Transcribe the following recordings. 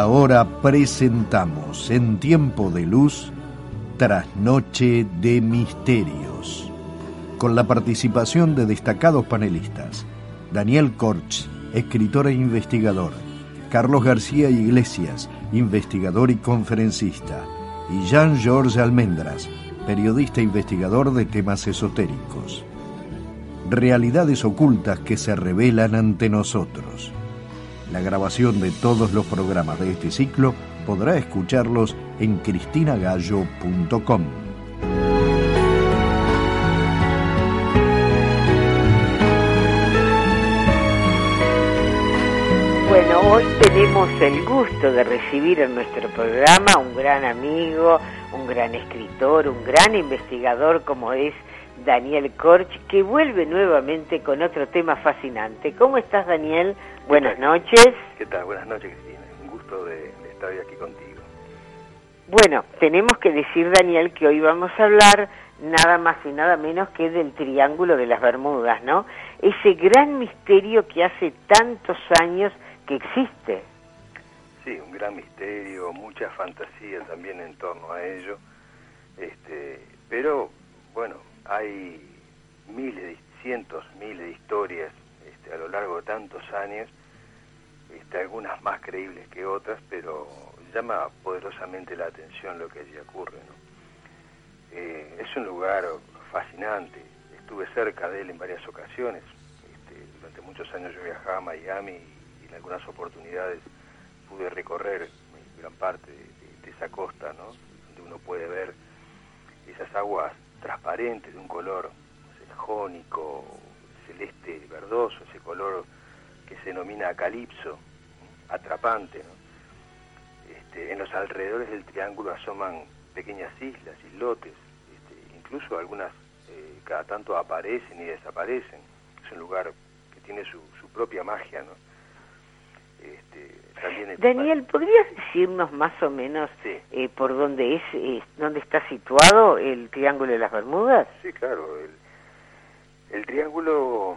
ahora presentamos en Tiempo de Luz, Trasnoche de Misterios, con la participación de destacados panelistas: Daniel Korch, escritor e investigador; Carlos García Iglesias, investigador y conferencista; y Jean-Georges Almendras, periodista e investigador de temas esotéricos. Realidades ocultas que se revelan ante nosotros. La grabación de todos los programas de este ciclo podrá escucharlos en cristina-gallo.com. Bueno, hoy tenemos el gusto de recibir en nuestro programa un gran amigo, un gran escritor, un gran investigador como es Daniel Korch, que vuelve nuevamente con otro tema fascinante. ¿Cómo estás, Daniel? Buenas noches. ¿Qué tal? Buenas noches, Cristina. Un gusto de estar aquí contigo. Bueno, tenemos que decir, Daniel, que hoy vamos a hablar nada más y nada menos que del Triángulo de las Bermudas, ¿no? Ese gran misterio que hace tantos años que existe. Sí, un gran misterio, mucha fantasía también en torno a ello. Pero, bueno, hay cientos, miles de historias a lo largo de tantos años, algunas más creíbles que otras, pero llama poderosamente la atención lo que allí ocurre, ¿no? Es un lugar fascinante. Estuve cerca de él en varias ocasiones. Durante muchos años yo viajaba a Miami y en algunas oportunidades pude recorrer gran parte de esa costa, ¿no? Donde uno puede ver esas aguas transparentes de un color jónico, celeste verdoso, ese color que se denomina calipso, atrapante, ¿no? En los alrededores del triángulo asoman pequeñas islas, islotes, incluso algunas cada tanto aparecen y desaparecen. Es un lugar que tiene su propia magia, ¿no? También Daniel, ¿podrías decirnos más o menos sí, por dónde dónde está situado el Triángulo de las Bermudas? Sí, claro. El triángulo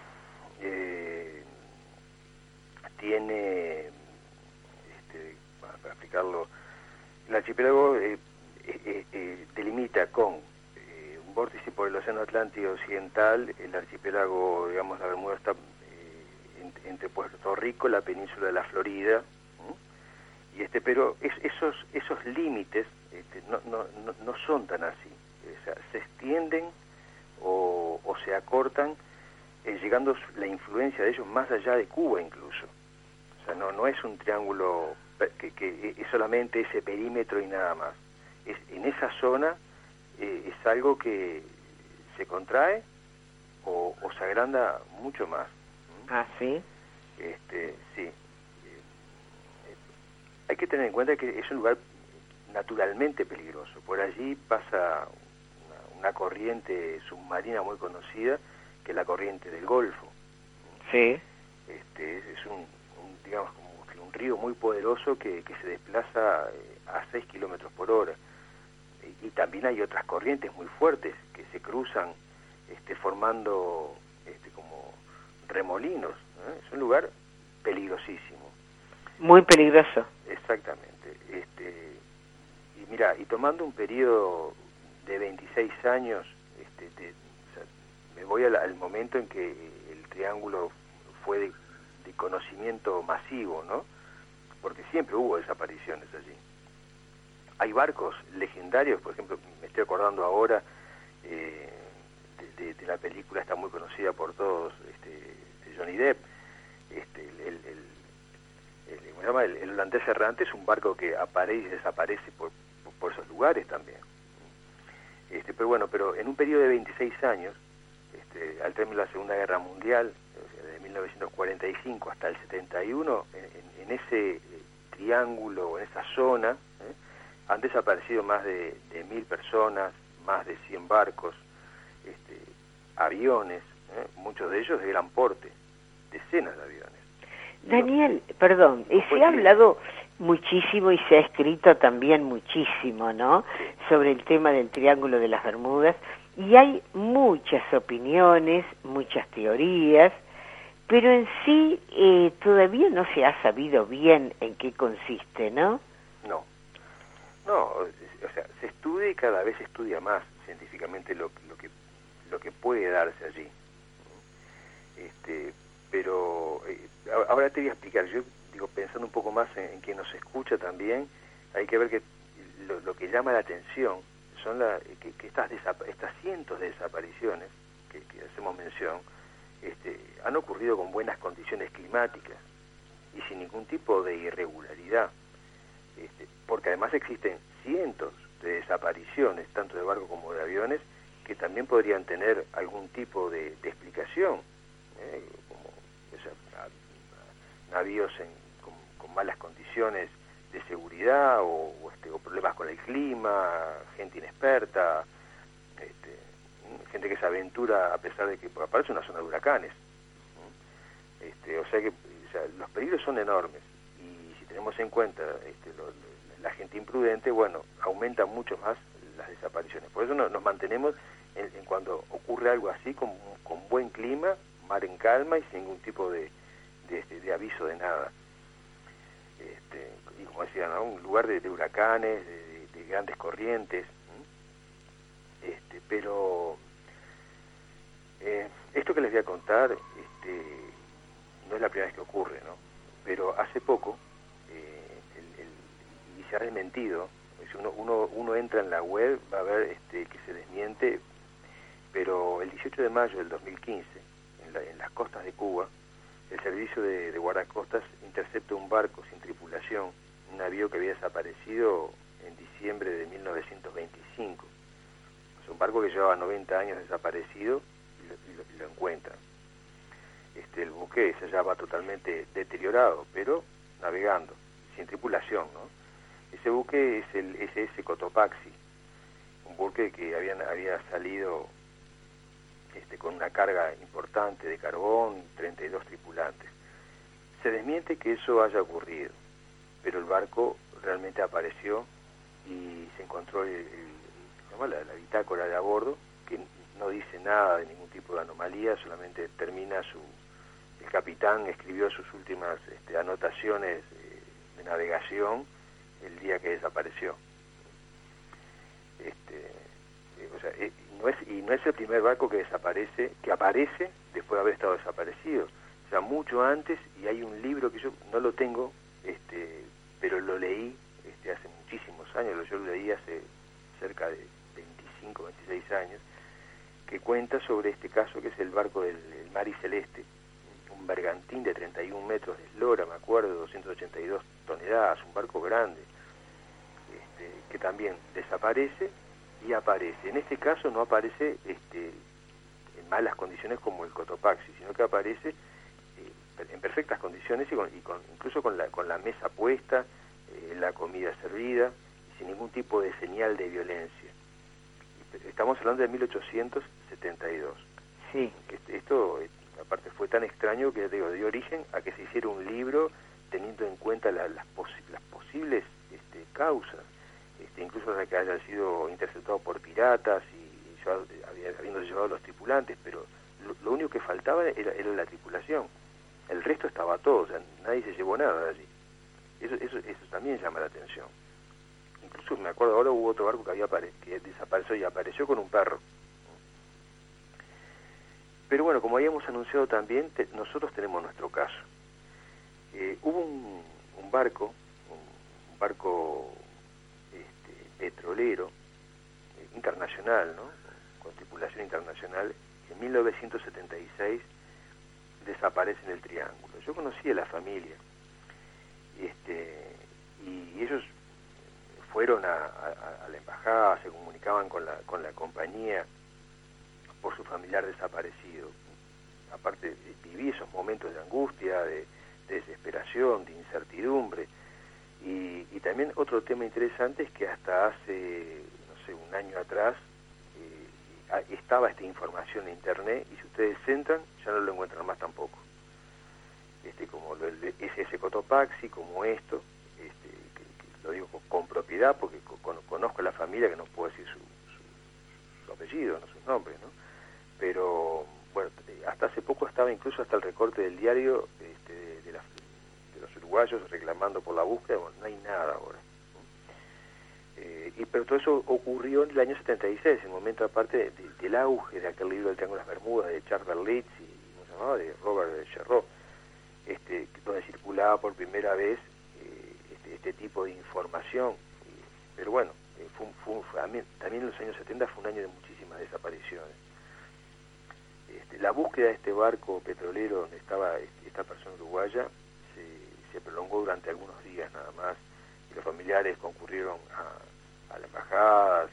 tiene, para explicarlo, el archipiélago delimita con un vórtice por el Océano Atlántico Occidental. El archipiélago, digamos, la Bermuda está entre Puerto Rico, la península de la Florida, pero esos límites no son tan así. O sea, se extienden o se acortan, llegando la influencia de ellos más allá de Cuba incluso. O sea, no es un triángulo que es solamente ese perímetro y nada más. En esa zona es algo que se contrae o se agranda mucho más. Ah, ¿sí? Sí. Hay que tener en cuenta que es un lugar naturalmente peligroso. Por allí pasa una corriente submarina muy conocida, que es la corriente del Golfo. Sí. Es digamos, como un río muy poderoso que se desplaza a 6 kilómetros por hora. Y también hay otras corrientes muy fuertes que se cruzan formando como remolinos, ¿eh? Es un lugar peligrosísimo. Muy peligroso. Exactamente. Y mira, y tomando un periodo de 26 años, me voy al momento en que el triángulo fue de conocimiento masivo, ¿no? Porque siempre hubo desapariciones allí. Hay barcos legendarios, por ejemplo, me estoy acordando ahora de la película, está muy conocida por todos, de Johnny Depp, ¿cómo se llama? El holandés errante. Es un barco que aparece y desaparece por esos lugares también. Pero en un periodo de 26 años, al término de la Segunda Guerra Mundial, de 1945 hasta el 71, en ese triángulo, en esa zona, han desaparecido más de 1.000 personas, más de 100 barcos, aviones, muchos de ellos de gran porte, decenas de aviones. Daniel, perdón, se ha hablado muchísimo y se ha escrito también muchísimo, ¿no?, sobre el tema del Triángulo de las Bermudas, y hay muchas opiniones, muchas teorías, pero en sí todavía no se ha sabido bien en qué consiste, ¿no? No, o sea, se estudia y cada vez se estudia más científicamente lo que puede darse allí. Pero ahora te voy a explicar. Yo digo, pensando un poco más en quien nos escucha también, hay que ver que lo que llama la atención son que estas cientos de desapariciones que hacemos mención han ocurrido con buenas condiciones climáticas y sin ningún tipo de irregularidad, porque además existen cientos de desapariciones, tanto de barcos como de aviones, que también podrían tener algún tipo de explicación, como navíos con malas condiciones de seguridad o problemas con el clima, gente inexperta, gente que se aventura a pesar de que aparece una zona de huracanes. O sea, los peligros son enormes, y si tenemos en cuenta la gente imprudente, bueno, aumentan mucho más las desapariciones. Por eso nos mantenemos en cuando ocurre algo así, con buen clima, mar en calma y sin ningún tipo de aviso de nada. Y como decía, ¿no? Un lugar de huracanes, de grandes corrientes. Pero esto que les voy a contar no es la primera vez que ocurre, ¿no? Pero hace poco, y se ha desmentido, si uno entra en la web, va a ver que se desmiente, pero el 18 de mayo del 2015, en las costas de Cuba, el servicio de guardacostas intercepta un barco sin tripulación, un navío que había desaparecido en diciembre de 1925. Es un barco que llevaba 90 años desaparecido y lo encuentran. El buque se hallaba totalmente deteriorado, pero navegando, sin tripulación, ¿no? Ese buque es el SS Cotopaxi, un buque que había salido con una carga importante de carbón, 32 tripulantes. Se desmiente que eso haya ocurrido, pero el barco realmente apareció y se encontró la bitácora de a bordo, que no dice nada de ningún tipo de anomalía, solamente termina el capitán escribió sus últimas anotaciones de navegación el día que desapareció. No es el primer barco que aparece después de haber estado desaparecido. O sea, mucho antes, y hay un libro que yo no lo tengo, pero lo leí hace muchísimos años, yo lo leí hace cerca de 25, 26 años, que cuenta sobre este caso, que es el barco del Mari Celeste, un bergantín de 31 metros de eslora, me acuerdo, 282 toneladas, un barco grande, que también desaparece y aparece. En este caso no aparece en malas condiciones como el Cotopaxi, sino que aparece en perfectas condiciones y incluso con la mesa puesta, la comida servida, sin ningún tipo de señal de violencia. Estamos hablando de 1872. Sí. Esto, aparte, fue tan extraño que, dio origen a que se hiciera un libro teniendo en cuenta las posibles causas, incluso de que haya sido interceptado por piratas y habiéndose llevado a los tripulantes, pero lo único que faltaba era la tripulación. El resto estaba todo, o sea, nadie se llevó nada de allí. Eso también llama la atención. Incluso me acuerdo, ahora hubo otro barco que desapareció y apareció con un perro. Pero bueno, como habíamos anunciado también, nosotros tenemos nuestro caso. Hubo un barco petrolero internacional, ¿no? Con tripulación internacional, que en 1976 desaparece en el Triángulo. Yo conocí a la familia, y ellos fueron a la embajada, se comunicaban con la compañía por su familiar desaparecido. Aparte, viví esos momentos de angustia, de desesperación, de incertidumbre. Y también otro tema interesante es que hasta hace, no sé, un año atrás, estaba esta información en internet, y si ustedes entran, ya no lo encuentran más tampoco. Como el SS Cotopaxi, como esto, que lo digo con propiedad porque conozco a la familia, que no puedo decir su apellido, no sus nombres, ¿no? Pero bueno, hasta hace poco estaba incluso hasta el recorte del diario de los uruguayos reclamando por la búsqueda. Bueno, no hay nada ahora. Pero todo eso ocurrió en el año 76, en el momento aparte del auge de aquel libro del Triángulo de las Bermudas de Charles Berlitz y ¿cómo se llamaba? De Robert Sherrock, donde circulaba por primera vez este tipo de información. Pero bueno, también en los años 70 fue un año de muchísimas desapariciones. La búsqueda de este barco petrolero donde estaba esta persona uruguaya se prolongó durante algunos días nada más, y los familiares concurrieron a las embajadas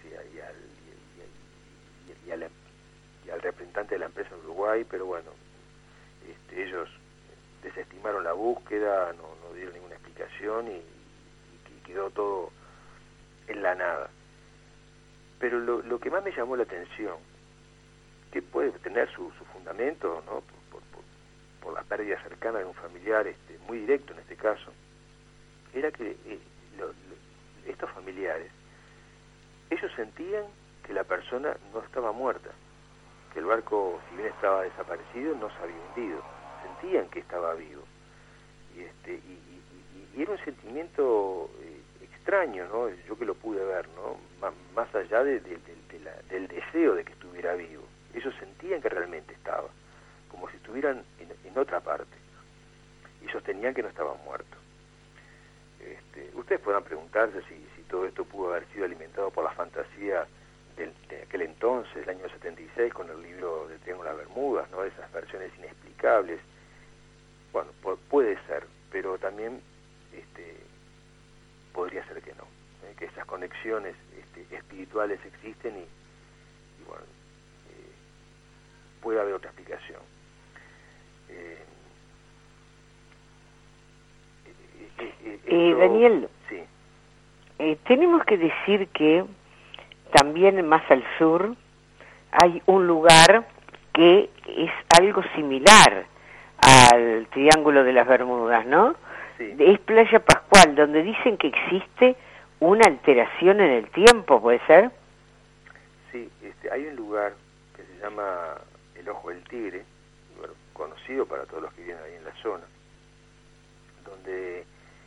y al representante de la empresa en Uruguay, pero bueno, ellos desestimaron la búsqueda, no dieron ninguna explicación y quedó todo en la nada. Pero lo que más me llamó la atención, que puede tener su fundamento, ¿no? por la pérdida cercana de un familiar, muy directo en este caso, era que estos familiares, ellos sentían que la persona no estaba muerta, que el barco, si bien estaba desaparecido, no se había hundido, sentían que estaba vivo, y era un sentimiento extraño, ¿no? Yo que lo pude ver, ¿no? Más allá del deseo de que estuviera vivo, ellos sentían que realmente estaba, como si estuvieran en otra parte, y sostenían que no estaban muertos. Ustedes podrán preguntarse si todo esto pudo haber sido alimentado por la fantasía de aquel entonces, el año 76, con el libro del Triángulo de las Bermudas, ¿no? Esas versiones inexplicables. Bueno, puede ser, pero también podría ser que no, que esas conexiones espirituales existen y bueno, puede haber otra explicación. Daniel, sí. Tenemos que decir que también más al sur hay un lugar que es algo similar al Triángulo de las Bermudas, ¿no? Sí. Es Playa Pascual, donde dicen que existe una alteración en el tiempo, ¿puede ser? Sí, hay un lugar que se llama el Ojo del Tigre, bueno, conocido para todos los que viven ahí en la zona, donde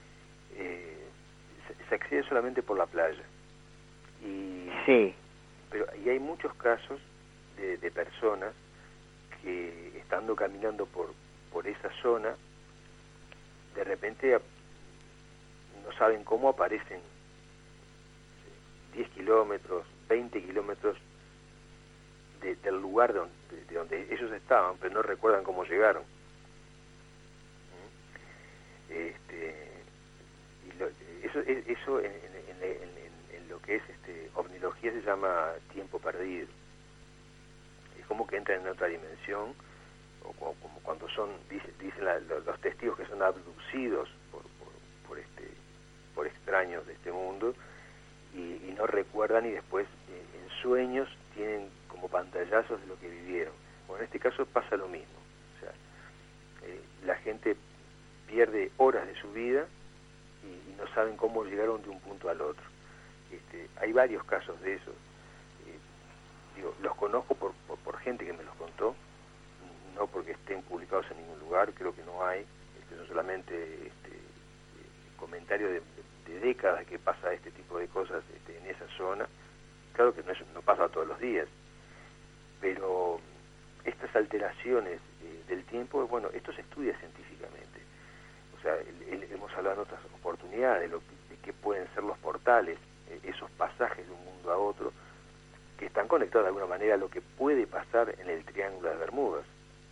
se accede solamente por la playa. Sí. Y hay muchos casos de personas que, estando caminando por esa zona, de repente no saben cómo aparecen 10 kilómetros, 20 kilómetros del lugar de donde ellos estaban, pero no recuerdan cómo llegaron. Eso en lo que es ovnilogía se llama tiempo perdido. Es como que entran en otra dimensión, o como cuando dicen los testigos que son abducidos por extraños de este mundo y no recuerdan, y después en sueños tienen como pantallazos de lo que vivieron. Bueno, en este caso pasa lo mismo. O sea, la gente pierde horas de su vida y no saben cómo llegaron de un punto al otro. Hay varios casos de esos. Los conozco por gente que me los contó, no porque estén publicados en ningún lugar, creo que no hay. Son solamente comentarios de décadas que pasa este tipo de cosas en esa zona. Claro que no pasa todos los días, pero estas alteraciones del tiempo, bueno, esto se estudia científicamente. O sea, hemos hablado en otras oportunidades de qué pueden ser los portales, esos pasajes de un mundo a otro, que están conectados de alguna manera a lo que puede pasar en el Triángulo de las Bermudas.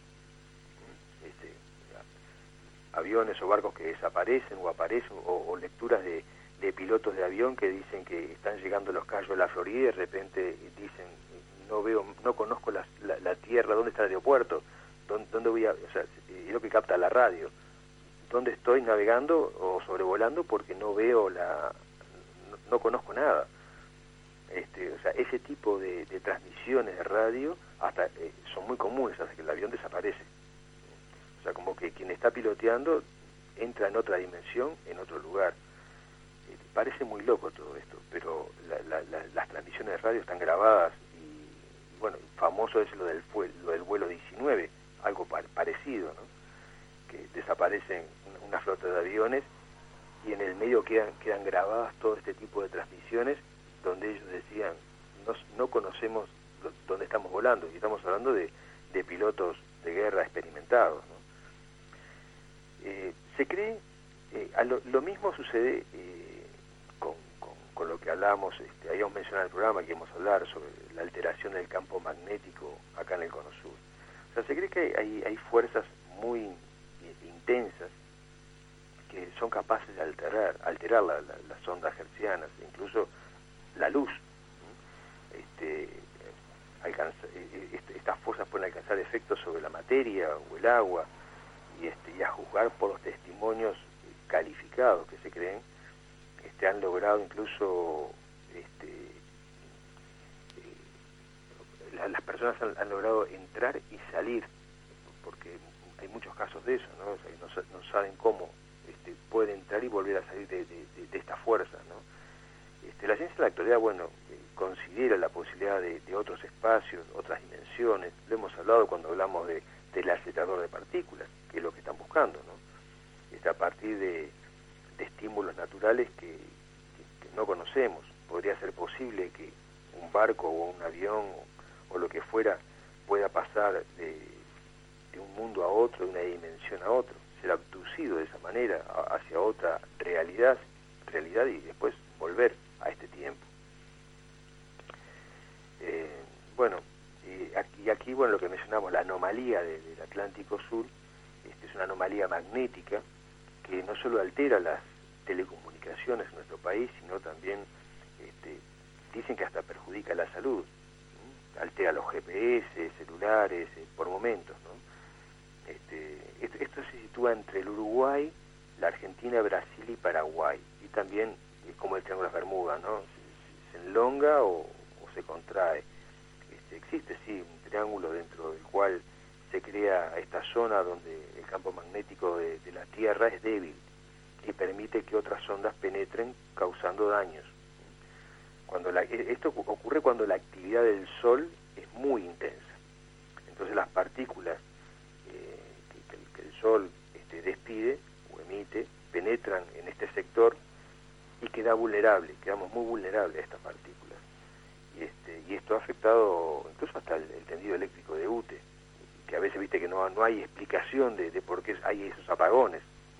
Aviones o barcos que desaparecen o aparecen, o lecturas de pilotos de avión que dicen que están llegando a los Cayos de la Florida y de repente dicen, no conozco la tierra, ¿dónde está el aeropuerto? ¿Dónde voy a...? O sea, es lo que capta la radio. ¿Dónde estoy navegando o sobrevolando? Porque no veo no conozco nada. O sea, ese tipo de transmisiones de radio hasta son muy comunes hasta que el avión desaparece. O sea, como que quien está piloteando entra en otra dimensión, en otro lugar. Parece muy loco todo esto, pero las transmisiones de radio están grabadas y bueno, famoso es lo del vuelo 19, algo parecido. aviones, y en el medio quedan grabadas todo este tipo de transmisiones donde ellos decían, no conocemos dónde estamos volando, y estamos hablando de pilotos de guerra experimentados, ¿no? Se cree, lo mismo sucede con lo que hablábamos, habíamos mencionado en el programa, que íbamos a hablar sobre la alteración del campo magnético acá en el Cono Sur. O sea, se cree que hay fuerzas muy intensas que son capaces de alterar las ondas hertzianas, incluso la luz. Estas fuerzas pueden alcanzar efectos sobre la materia o el agua, y a juzgar por los testimonios calificados que se creen, han logrado incluso las personas han logrado entrar y salir, porque hay muchos casos de eso, ¿no? O sea, no saben cómo pueden entrar y volver a salir de esta fuerza, ¿no? La ciencia de la actualidad, bueno, considera la posibilidad de otros espacios, otras dimensiones. Lo hemos hablado cuando hablamos del acelerador de partículas, que es lo que están buscando, ¿no? A partir de estímulos naturales que no conocemos. Podría ser posible que un barco o un avión o lo que fuera pueda pasar de un mundo a otro, de una dimensión a otro, ser abducido de esa manera hacia otra realidad y después volver a este tiempo. Aquí, bueno, lo que mencionamos, la anomalía del Atlántico Sur, es una anomalía magnética que no solo altera las telecomunicaciones en nuestro país, sino también dicen que hasta perjudica la salud, altera los GPS, celulares, por momentos, ¿no? Esto se sitúa entre el Uruguay, la Argentina, Brasil y Paraguay, y también como el Triángulo de las Bermudas, ¿no? Se enlonga o se contrae. Existe, sí, un triángulo dentro del cual se crea esta zona donde el campo magnético de la Tierra es débil y permite que otras ondas penetren causando daños. Esto ocurre cuando la actividad del Sol es muy intensa. Entonces las partículas que el Sol despide o emite penetran en este sector y quedamos muy vulnerables a estas partículas. Y esto ha afectado incluso hasta el tendido eléctrico de UTE, que a veces viste que no hay explicación de por qué hay esos apagones.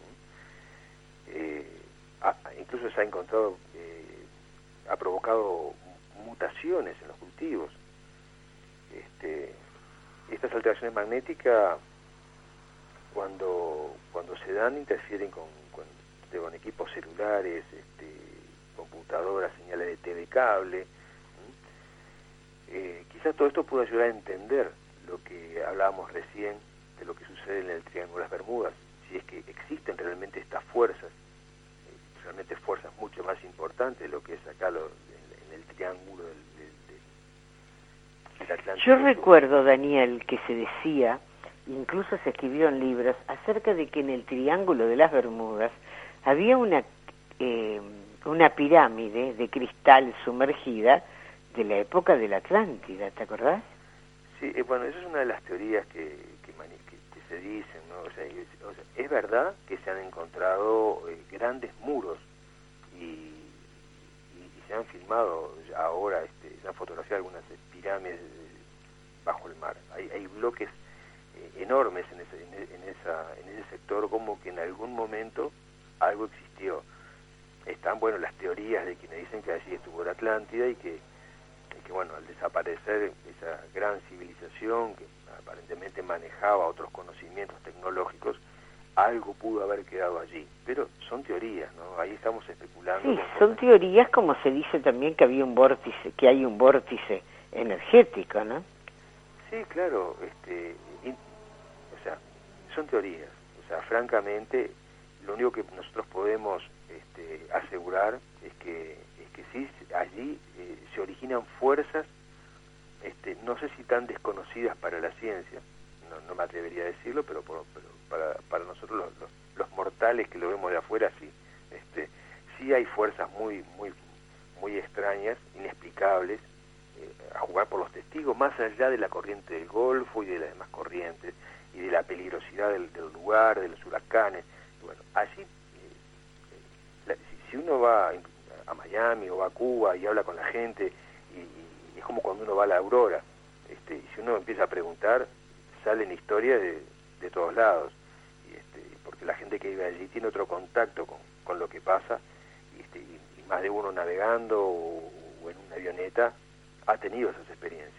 Incluso se ha encontrado, ha provocado mutaciones en los cultivos. Estas alteraciones magnéticas, cuando se dan, interfieren con equipos celulares, computadoras, señales de TV cable. Quizás todo esto pueda ayudar a entender lo que hablábamos recién de lo que sucede en el Triángulo de las Bermudas, si es que existen realmente estas fuerzas, realmente fuerzas mucho más importantes de lo que es acá en el Triángulo del Atlántico. Yo recuerdo, Daniel, que se decía, incluso se escribieron libros, acerca de que en el Triángulo de las Bermudas había una pirámide de cristal sumergida de la época de la Atlántida, ¿te acordás? Sí, bueno, esa es una de las teorías que se dicen, ¿no? O sea, es verdad que se han encontrado grandes muros y se han filmado ahora, se han fotografiado algunas pirámides bajo el mar. Hay bloques enormes en ese sector, como que en algún momento algo existió. Están, bueno, las teorías de quienes dicen que allí estuvo la Atlántida y que bueno, al desaparecer esa gran civilización que aparentemente manejaba otros conocimientos tecnológicos, algo pudo haber quedado allí. Pero son teorías, ¿no? Ahí estamos especulando. Sí, son teorías, como se dice también que hay un vórtice energético, ¿no? Sí, claro, o sea, son teorías. O sea, francamente, lo único que nosotros podemos asegurar es que sí, allí se originan fuerzas, no sé si tan desconocidas para la ciencia, no me atrevería a decirlo, pero para nosotros los mortales que lo vemos de afuera, sí. Sí hay fuerzas muy extrañas, inexplicables, a jugar por los testigos, más allá de la corriente del Golfo y de las demás corrientes, y de la peligrosidad del lugar, de los huracanes. Bueno, allí si uno va a Miami o va a Cuba y habla con la gente, y es como cuando uno va a la Aurora, y si uno empieza a preguntar, salen historias de todos lados, porque la gente que vive allí tiene otro contacto con lo que pasa, y más de uno navegando o en una avioneta ha tenido esas experiencias.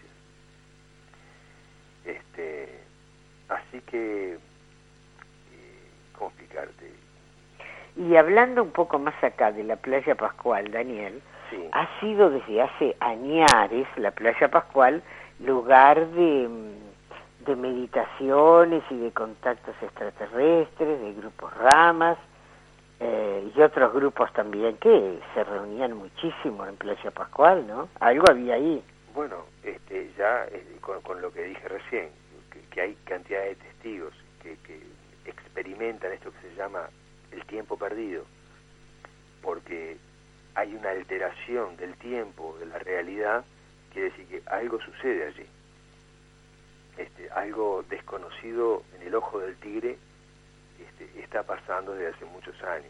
Así que, ¿cómo explicarte? Y hablando un poco más acá de la Playa Pascual, Daniel, sí. Ha sido desde hace añares la Playa Pascual lugar de meditaciones y de contactos extraterrestres, de grupos ramas, y otros grupos también que se reunían muchísimo en Playa Pascual, ¿no? Algo había ahí. Bueno, ya con lo que dije recién, que hay cantidad de testigos que experimentan esto que se llama el tiempo perdido, porque hay una alteración del tiempo, de la realidad, quiere decir que algo sucede allí, algo desconocido en el ojo del tigre está pasando desde hace muchos años,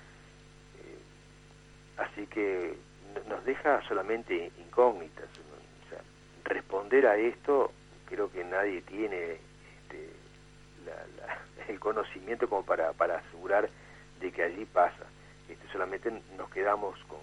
así que nos deja solamente incógnitas. O sea, responder a esto, creo que nadie tiene el conocimiento como para asegurar de que allí pasa. Solamente nos quedamos con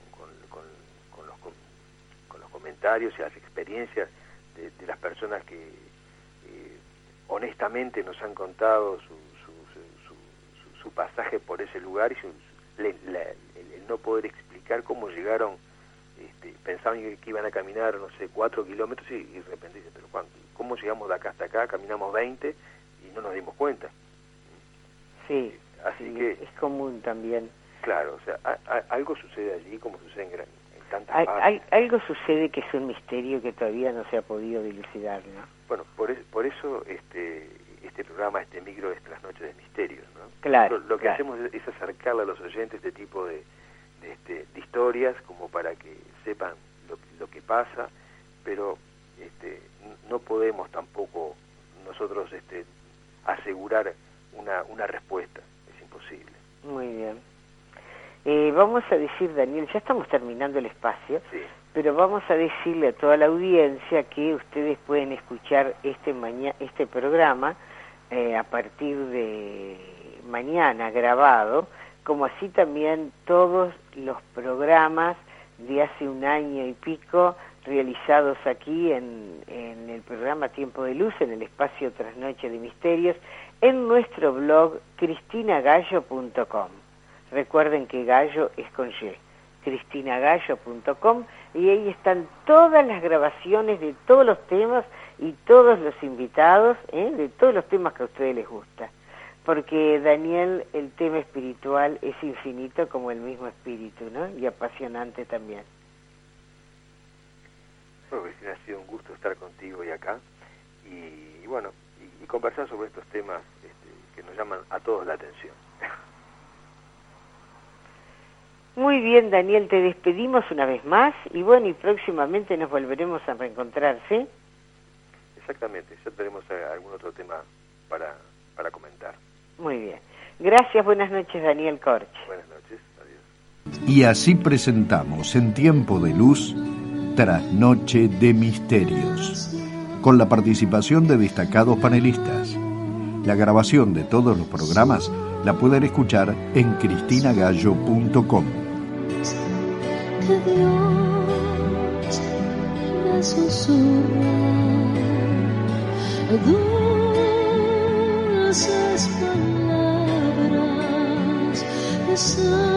los comentarios y las experiencias de las personas que honestamente nos han contado su pasaje por ese lugar y el no poder explicar cómo llegaron. Pensaban que iban a caminar, no sé, 4 kilómetros y de repente dicen, pero ¿cómo llegamos de acá hasta acá? Caminamos 20 y no nos dimos cuenta. Sí, así sí, que es común también. Claro, o sea, algo sucede allí como sucede en tantas partes. Algo sucede que es un misterio que todavía no se ha podido dilucidar, ¿no? Bueno, por eso este programa, este micro de las noches de misterios, ¿no? Claro. Lo que hacemos es acercarle a los oyentes este tipo de historias como para que sepan lo que pasa, pero no podemos tampoco nosotros asegurar una respuesta, es imposible. Muy bien. Vamos a decir, Daniel, ya estamos terminando el espacio, sí. Pero vamos a decirle a toda la audiencia que ustedes pueden escuchar este programa a partir de mañana grabado, como así también todos los programas de hace un año y pico realizados aquí en el programa Tiempo de Luz, en el espacio Trasnoche de Misterios, en nuestro blog cristinagallo.com. Recuerden que Gallo es con Y, cristinagallo.com, y ahí están todas las grabaciones de todos los temas y todos los invitados, de todos los temas que a ustedes les gusta. Porque, Daniel, el tema espiritual es infinito como el mismo espíritu, ¿no? Y apasionante también. Bueno, Cristina, ha sido un gusto estar contigo y acá, y bueno, y conversar sobre estos temas que nos llaman a todos la atención. Muy bien, Daniel, te despedimos una vez más, y bueno, y próximamente nos volveremos a reencontrar, ¿sí? Exactamente, ya tenemos algún otro tema para comentar. Muy bien. Gracias, buenas noches, Daniel Korch. Buenas noches, adiós. Y así presentamos en Tiempo de Luz, Trasnoche de Misterios, con la participación de destacados panelistas. La grabación de todos los programas la pueden escuchar en cristinagallo.com. Que Dios me susurra dulces palabras.